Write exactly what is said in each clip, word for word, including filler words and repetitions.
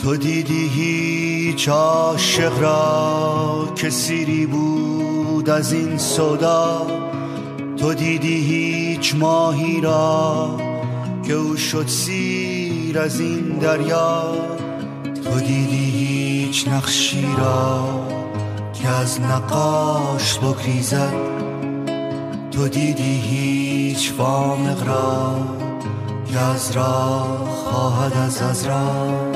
تو دیدی هیچ عاشق را که سیری بود از این سودا، تو دیدی هیچ ماهی را که او شد سیر از این دریا، تو دیدی هیچ نقشی را که از نقاش بگریزد، تو دیدی هیچ وامق را که از راه خواهد از از راه.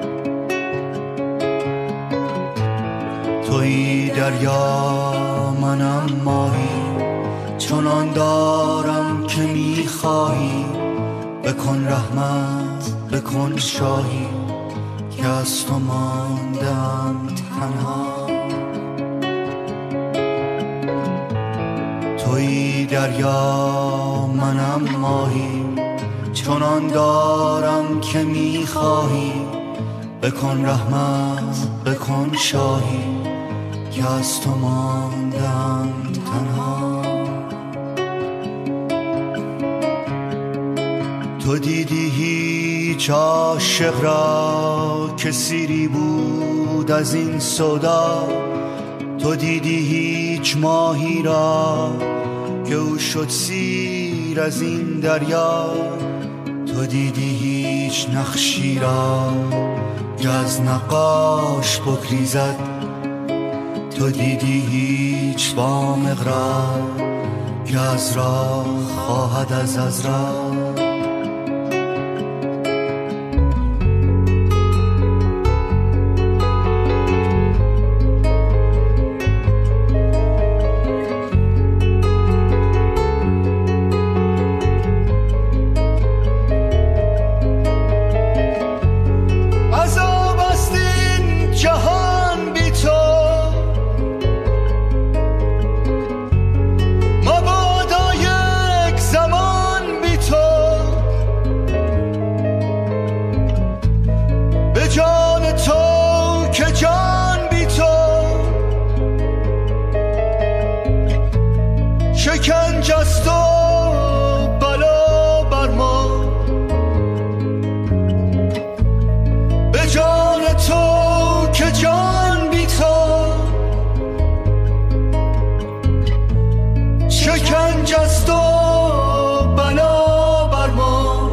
تویی دریا منم ماهی، چنان دارم که میخواهی، بکن رحمت بکن شاهی که از تو ماندم تنها. تویی دریا منم ماهی، چنان دارم که میخواهی، بکن رحمت بکن شاهی که از تو ماندم تنها. تو دیدی هیچ عاشق را که سیری بود از این سودا، تو دیدی هیچ ماهی را که او شد سیر از این دریا، تو دیدی هیچ نقشی را که از نقاش بگریزد، تو دیدی هیچ وامق را که از راه خواهد از از راه. شکنج است و بلا بر ما، به جان تو که جان بی تو، شکنج است و بلا بر ما.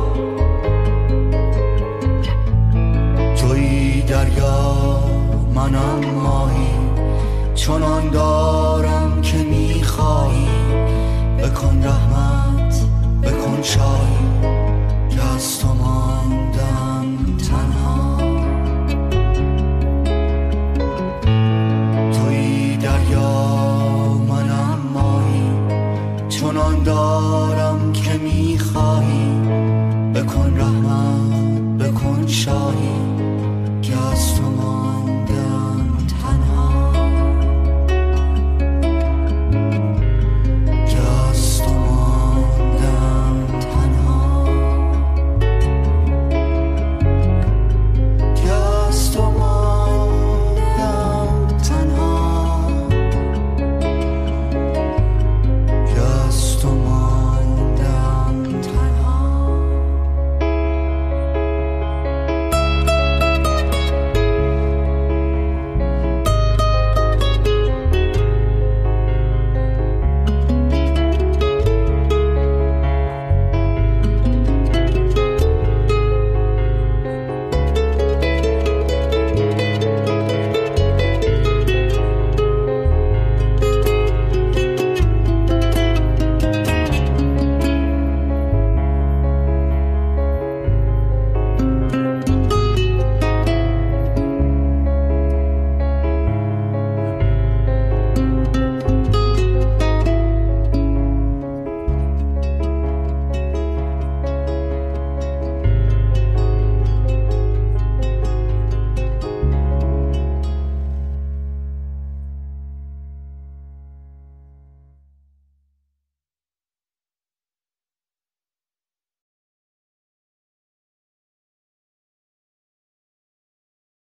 تویی دریا منم ماهی، چنان دارم که میخواهی، بکن رحمت بکن شاهی که از تو